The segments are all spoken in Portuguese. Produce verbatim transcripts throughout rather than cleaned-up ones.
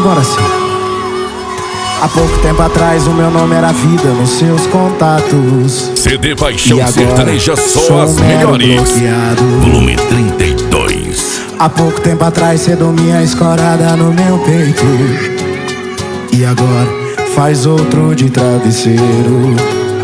embora assim. Há pouco tempo atrás o meu nome era vida nos seus contatos. C D Paixão E agora Sertaneja, só sou as um mero melhores. bloqueado. Volume trinta e dois. Há pouco tempo atrás cê dormia escorada no meu peito. E agora faz outro de travesseiro.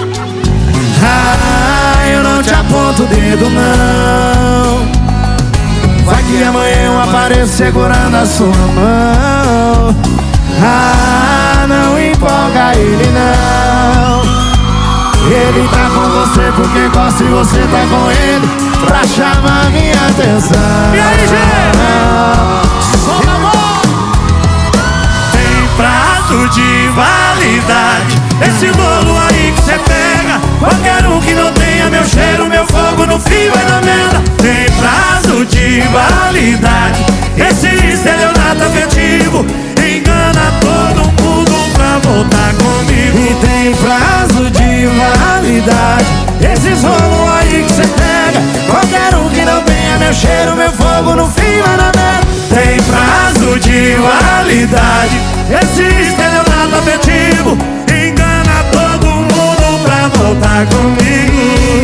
Ah, eu não te aponto o dedo não. Vai que amanhã eu apareço segurando a sua mão. Ah, não empolga ele não. Ele tá com você porque gosta e você tá com ele pra chamar minha atenção. E aí, gente? Solta a mão! Tem prazo de validade esse bolo aí que cê pega. Qualquer um que não tenha meu cheiro, meu fogo no fio vai na merda. Tem prazo de validade esse estelionato afetivo engana todo mundo pra voltar comigo. E tem prazo de validade esses rolos aí que cê pega. Qualquer um que não tenha meu cheiro, meu fogo no fio vai na merda. Tem prazo de validade esse estelionato afetivo engana todo mundo pra voltar comigo.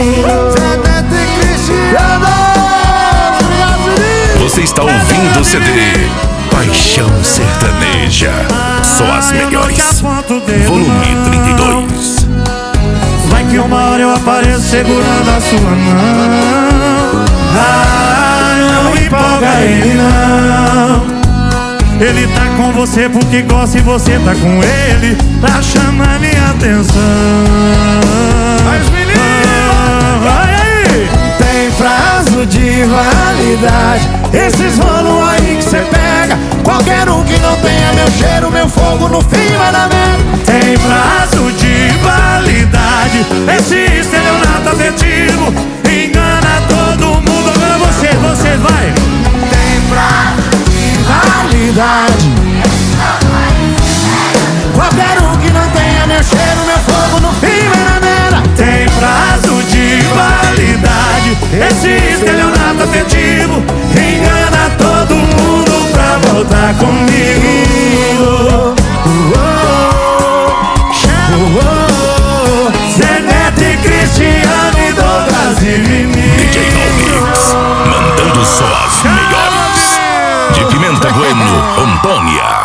Você está ouvindo o C D Paixão Sertaneja, só as melhores. Volume trinta e dois. Vai que uma hora eu apareço segurando a sua mão. Ah, não empolga ele não. Ele tá com você porque gosta e você tá com ele pra chamar minha atenção. Mas menino, vai aí! tem prazo de validade esses rolos aí que cê pega. Qualquer um que não tenha meu cheiro, meu fogo no fim vai na merda. Tem prazo de validade esse estelionato afetivo engana todo mundo. Agora você, você vai. Tem prazo de validade qualquer um que não tenha meu cheiro, meu fogo no fim vai na merda. Tem prazo de validade esse estelionato afetivo engana todo mundo pra voltar comigo. Zé Neto e Cristiano e Douglas e Vinícius. D J Almix, mandando só as melhores. De Pimenta Bueno, Antônia.